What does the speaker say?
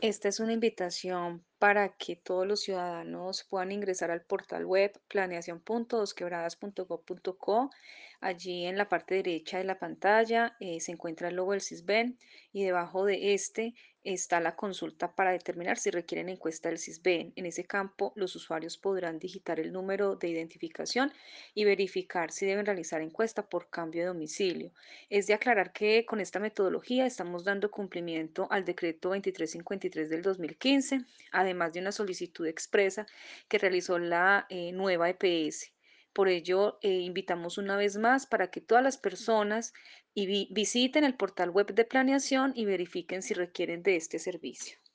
Esta es una invitación para que todos los ciudadanos puedan ingresar al portal web planeación.dosquebradas.gov.co. Allí en la parte derecha de la pantalla se encuentra el logo del CISBEN y debajo de este está la consulta para determinar si requieren encuesta del CISBEN. En ese campo, los usuarios podrán digitar el número de identificación y verificar si deben realizar encuesta por cambio de domicilio. Es de aclarar que con esta metodología estamos dando cumplimiento al decreto 2353 del 2015, además de una solicitud expresa que realizó la nueva EPS. Por ello, invitamos una vez más para que todas las personas visiten el portal web de planeación y verifiquen si requieren de este servicio.